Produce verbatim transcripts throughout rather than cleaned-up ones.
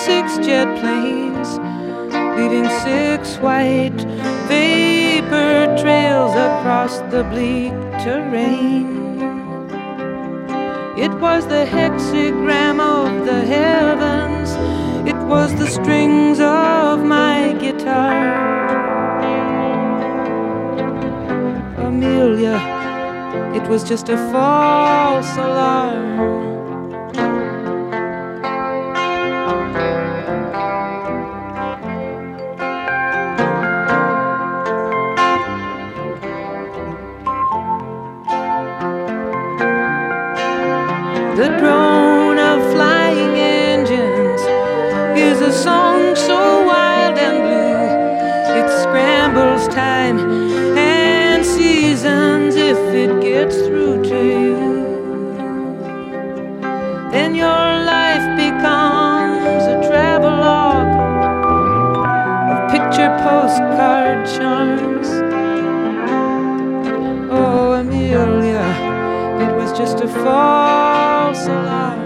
six jet planes, leaving six white vapor trails across the bleak terrain. It was the hexagram of the heavens, it was the strings of my guitar. Amelia, it was just a false alarm. The drone of flying engines is a song so wild and blue. It scrambles time and seasons if it gets through to you. Then your life becomes a travelogue of picture postcard charms. Oh, Amelia, it was just a false alarm.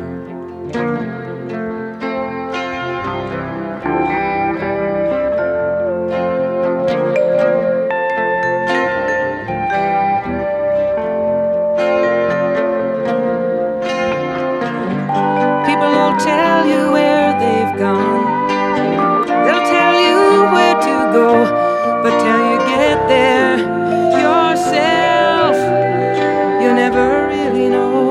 People will tell you where they've gone, they'll tell you where to go, but till you get there yourself, you never really know.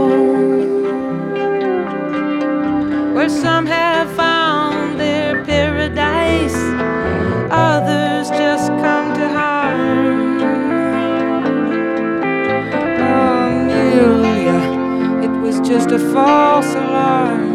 Where some have found their paradise, others just come to harm. Oh, Amelia, it was just a false alarm.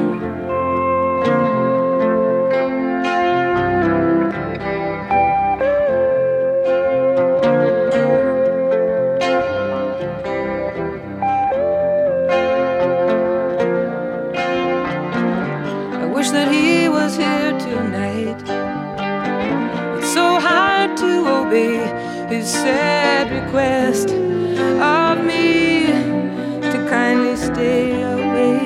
That he was here tonight. It's so hard to obey his sad request of me to kindly stay away.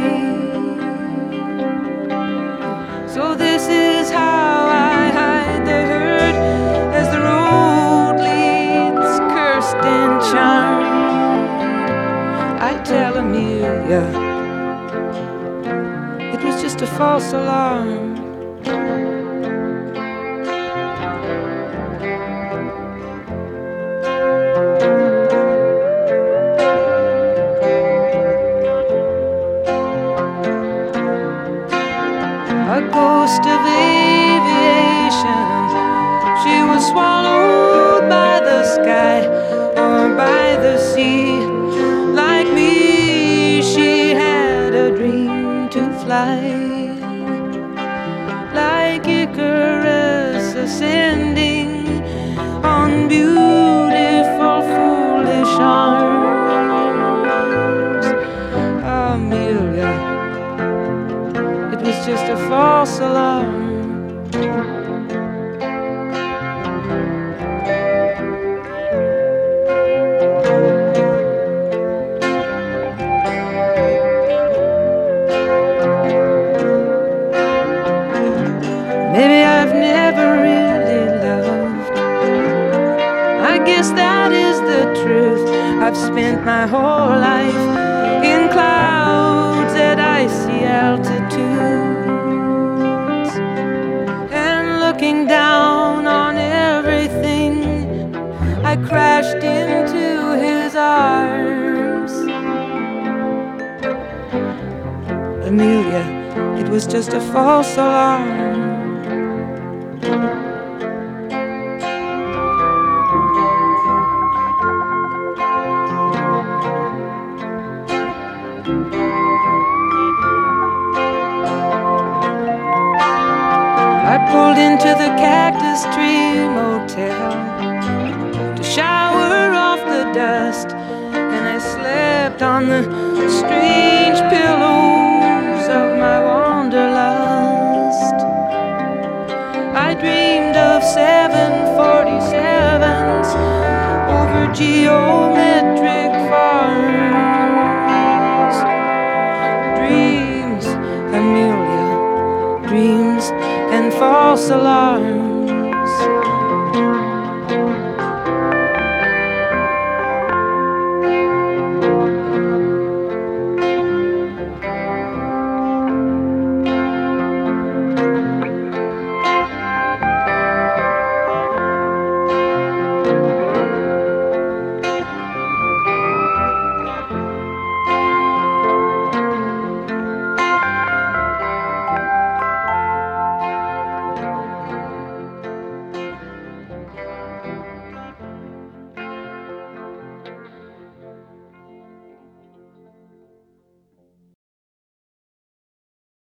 So this is how I hide the hurt as the road leads cursed and charmed. I tell Amelia it was just a false alarm. A ghost of aviation, she was swallowed by the sky or by the sea. Like me, she had a dream to fly, like Icarus ascending on beautiful foolish arms. Amelia, it was just a false alarm. Maybe I've never really loved. I guess that is the truth. I've spent my whole life in clouds at icy altitudes, and looking down on everything, I crashed into his arms. Amelia, it was just a false alarm. I pulled into the Cactus Tree Motel to shower off the dust, and I slept on the strange pillows of my wanderlust. I dreamed of seven forty-sevens over geometric farms. Dreams, Amelia, dreams false alarm.